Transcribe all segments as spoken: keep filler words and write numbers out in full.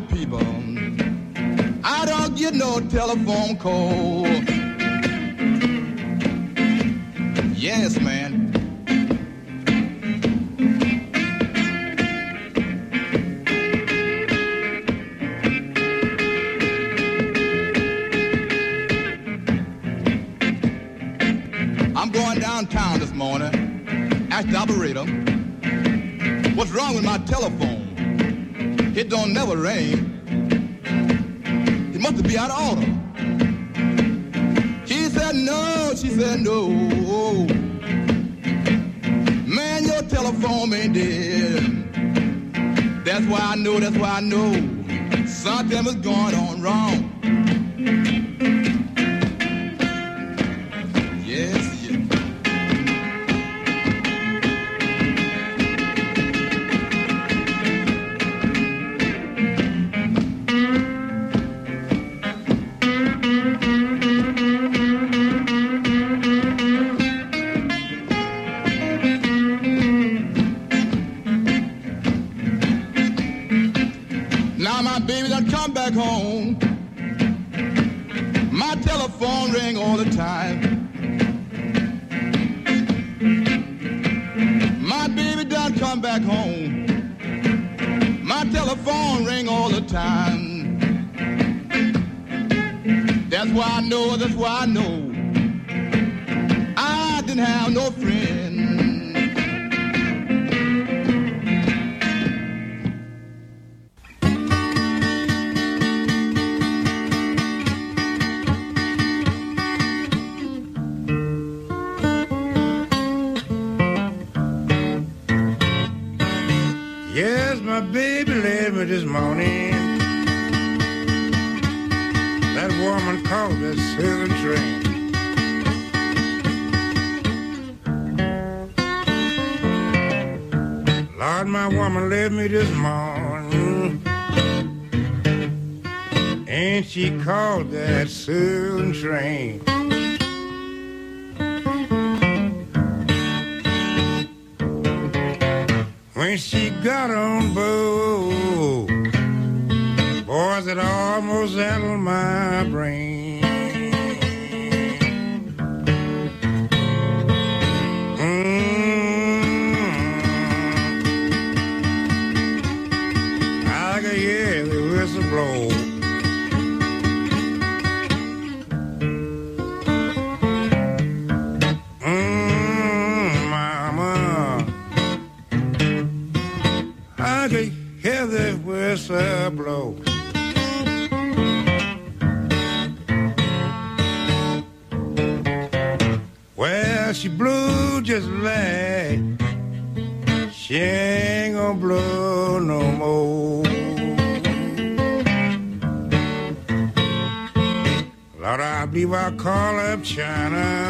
people. I don't get no telephone call. Yes, man. I'm going downtown this morning. Ask the operator, what's wrong with my telephone? It don't never ring. It must be out of order. She said no, she said no. Man, your telephone ain't dead. That's why I know, that's why I know something was going on wrong. Yes, yes. Back home, my telephone ring all the time. My baby done come back home. My telephone ring all the time. That's why I know, that's why I know I didn't have no friend. My baby left me this morning. That woman called the southern train. Lord, my woman left me this morning, and she called that southern train. When she got on board, boys, it almost settled my brain. Mm-hmm. I could hear the whistle blow. I could hear the whistle blow. Well, she blew just like she ain't gonna blow no more. Lord, I believe I'll call up China.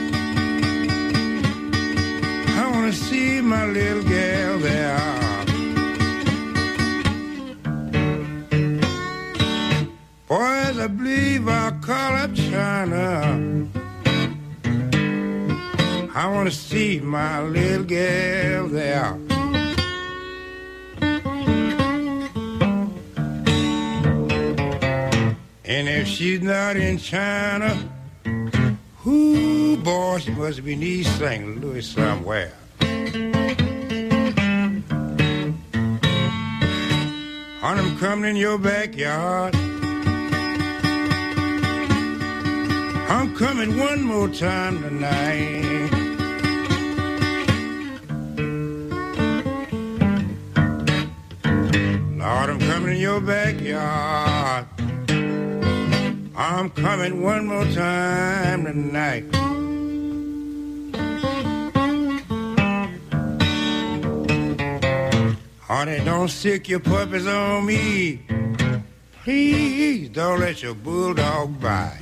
I wanna see my little gal there. Boys, I believe I'll call up China. I want to see my little girl there. And if she's not in China, whoo, boy, she must be in East Saint Louis somewhere. On I'm coming in your backyard. I'm coming one more time tonight. Lord, I'm coming in your backyard. I'm coming one more time tonight. Honey, don't stick your puppies on me. Please don't let your bulldog bite.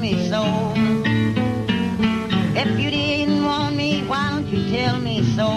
me so? If you didn't want me, why don't you tell me so?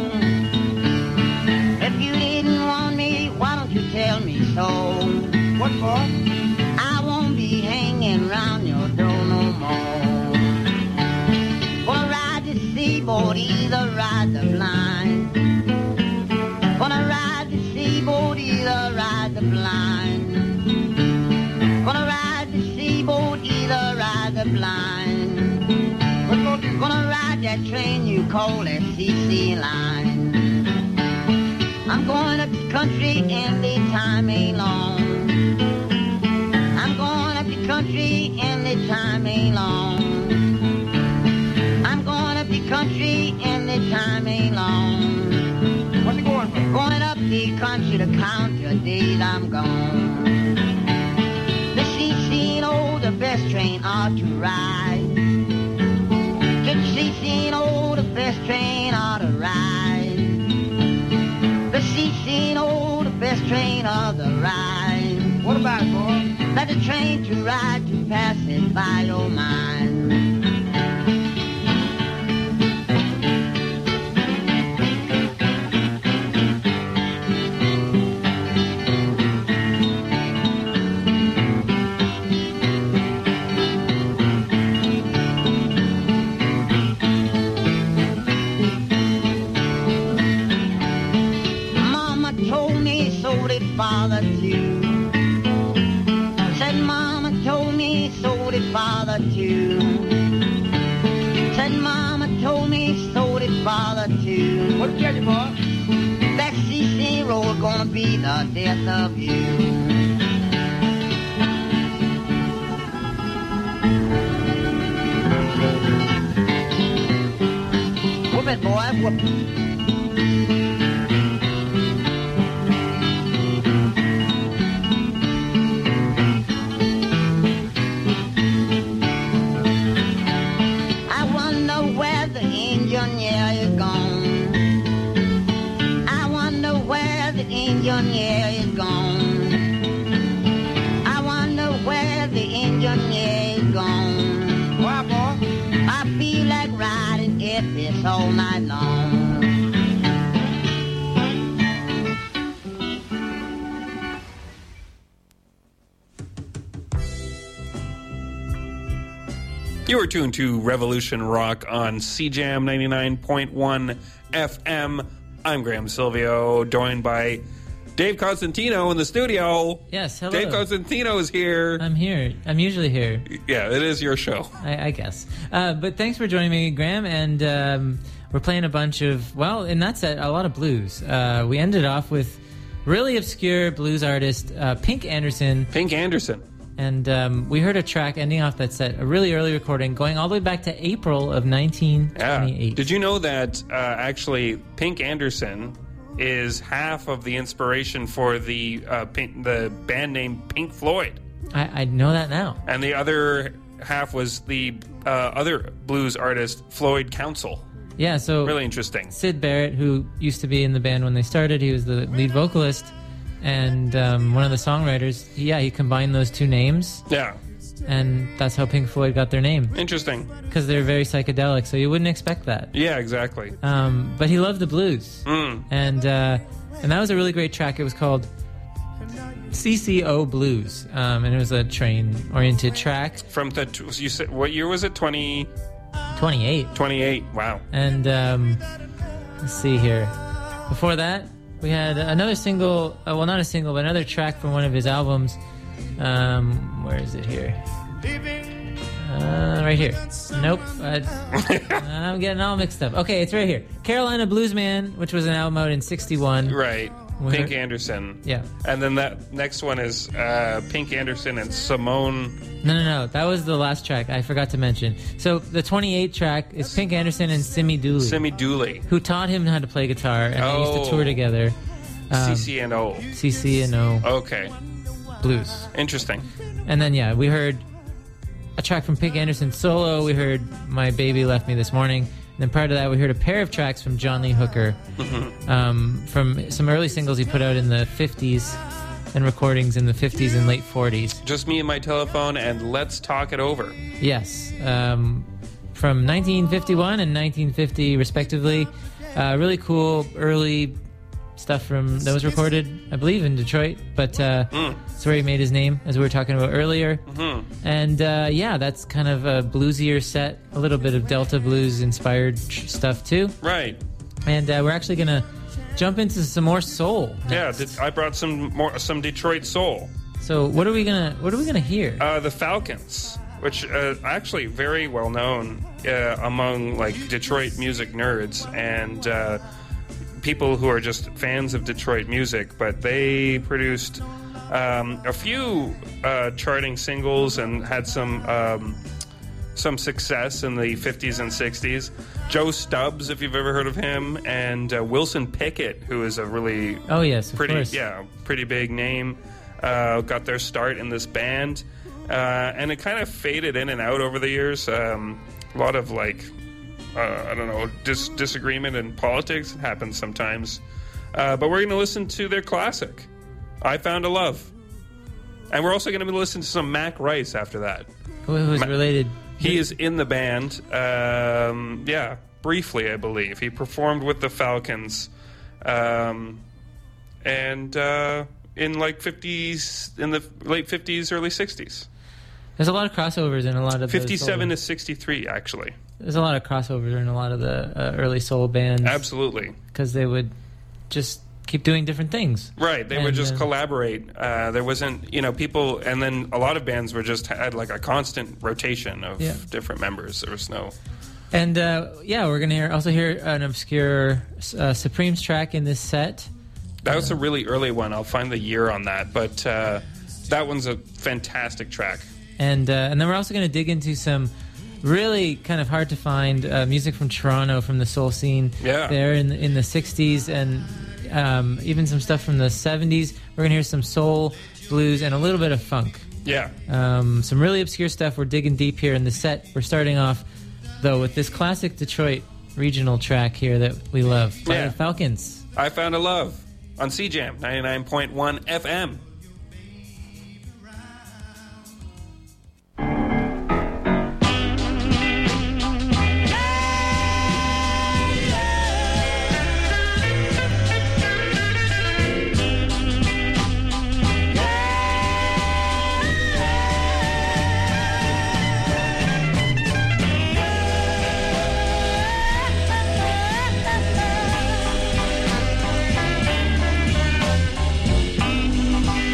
If you didn't want me, why don't you tell me so? What for? I won't be hanging round your door no more. Gonna ride the seaboard, either ride the blind. Gonna ride the seaboard, either ride the blind. Gonna ride the seaboard, either ride the blind. Gonna ride that train you call that C C line. I'm going up the country and the time ain't long. I'm going up the country and the time ain't long. I'm going up the country and the time ain't long. What's it going for? Going up the country to count the days I'm gone. The C C, oh, the best train ought to ride. The C C, oh, the best train ought to ride. The C C, oh, the best train ought to ride. What about it, boy? Let the train to ride to pass it by your mind. Father too. Said Mama told me, so did Father too. Said Mama told me, so did Father too. What did you, boy? That C C road gonna be the death of you. Whoop it, boy, whoop it. Engineer is gone. I wonder where the engineer is gone. Why, boy? I feel like riding it this all night long. You are tuned to Revolution Rock on C J M ninety-nine point one F M. I'm Graham Silvio, joined by Dave Constantino in the studio. Yes, hello. Dave Constantino is here. I'm here. I'm usually here. Yeah, it is your show. I, I guess. Uh, but thanks for joining me, Graham. And um, we're playing a bunch of, well, in that set, a lot of blues. Uh, we ended off with really obscure blues artist uh, Pink Anderson. Pink Anderson. And um, we heard a track ending off that set, a really early recording, going all the way back to April of nineteen twenty-eight. Yeah. Did you know that uh, actually Pink Anderson is half of the inspiration for the uh, Pink, the band name Pink Floyd? I, I know that now. And the other half was the uh, other blues artist, Floyd Council. Yeah, so really interesting. Syd Barrett, who used to be in the band when they started, he was the lead vocalist. And um, one of the songwriters, yeah, he combined those two names. Yeah. And that's how Pink Floyd got their name. Interesting. Because they're very psychedelic, so you wouldn't expect that. Yeah, exactly. Um, but he loved the blues. Mm. And uh, and that was a really great track. It was called C C O Blues. Um, and it was a train-oriented track. From the, you said, what year was it? twenty twenty-eight. twenty-eight, wow. And um, let's see here. Before that, we had another single, uh, well, not a single, but another track from one of his albums. Um, where is it here? Uh, right here. Nope. Uh, I'm getting all mixed up. Okay, it's right here. Carolina Bluesman, which was an album out in sixty-one. Right. Where, Pink Anderson. Yeah. And then that next one is uh, Pink Anderson and Simone. No, no, no. That was the last track I forgot to mention. So the twenty-eight track is Pink Anderson and Simi Dooley. Simi Dooley. Who taught him how to play guitar, and oh. they used to tour together. Um, C C and O. C C and O. Okay. Blues. Interesting. And then, yeah, we heard a track from Pink Anderson solo. We heard My Baby Left Me This Morning. And then prior to that, we heard a pair of tracks from John Lee Hooker, mm-hmm. um, from some early singles he put out in the fifties. and recordings in the fifties and late forties. Just me and my telephone, and let's talk it over. Yes. Um, from nineteen fifty-one and nineteen fifty, respectively. Uh, really cool early stuff from that was recorded, I believe, in Detroit. But uh, Mm. that's where he made his name, as we were talking about earlier. Mhm. And uh, yeah, that's kind of a bluesier set. A little bit of Delta blues inspired tr- stuff too. Right. And uh, we're actually gonna jump into some more soul. Yeah, next. did, I brought some more some Detroit soul. So what are we gonna what are we gonna hear? Uh, the Falcons, which uh, actually very well known uh, among like Detroit music nerds and uh, people who are just fans of Detroit music. But they produced um, a few uh, charting singles and had some um, some success in the fifties and sixties. Joe Stubbs, if you've ever heard of him, and uh, Wilson Pickett, who is a really Oh yes, of pretty course. yeah pretty big name, uh, got their start in this band, uh, and it kind of faded in and out over the years. Um, a lot of like uh, I don't know dis- disagreement in politics happens sometimes, uh, but we're going to listen to their classic, "I Found a Love," and we're also going to listen to some Mac Rice after that. Who was Ma- related? He is in the band, um, yeah, briefly, I believe. He performed with the Falcons, um, and uh, in like fifties, in the late fifties, early sixties. There's a lot of crossovers in a lot of the fifty-seven soul. to sixty-three, actually. There's a lot of crossovers in a lot of the uh, early soul bands. Absolutely. Because they would just keep doing different things. Right, they would And, just uh, collaborate. Uh, there wasn't, you know, people, and then a lot of bands were just had like a constant rotation of Yeah. different members. There was no. And uh, yeah, we're gonna hear also hear an obscure uh, Supremes track in this set. That was a really early one. I'll find the year on that, but uh, that one's a fantastic track. And uh, and then we're also going to dig into some really kind of hard to find uh, music from Toronto, from the soul scene Yeah. there in in the sixties, and um, even some stuff from the seventies. We're going to hear some soul, blues, and a little bit of funk. Yeah. Um, some really obscure stuff. We're digging deep here in the set. We're starting off, though, with this classic Detroit regional track here that we love by Yeah. the Falcons. I Found a Love on C Jam ninety-nine point one F M. Thank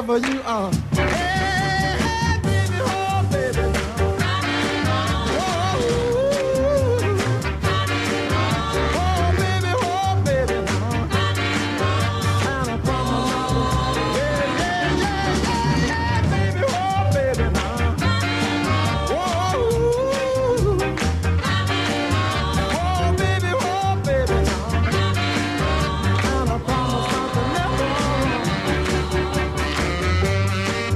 for you. Uh. Hey, hey, baby, oh, baby. Oh, oh, baby, oh, baby. And I promise, yeah, yeah, yeah, yeah, baby, oh, baby. Oh, oh, baby, oh, baby. And I promise not to never.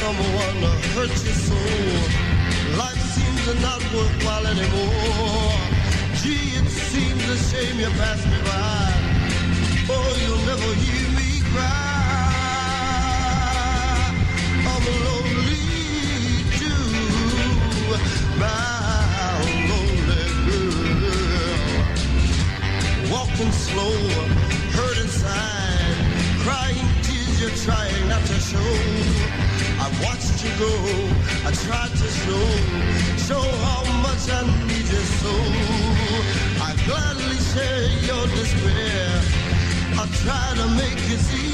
someone hurt you so. Life seems not worthwhile anymore. Gee, it seems a shame you passed me by. Oh, you'll never hear me cry. I'm lonely too, my lonely girl. Walking slow, hurt inside, crying tears you're trying not to show. I watched you go, I tried to show, show how much I need you so. I gladly share your despair. I try to make you see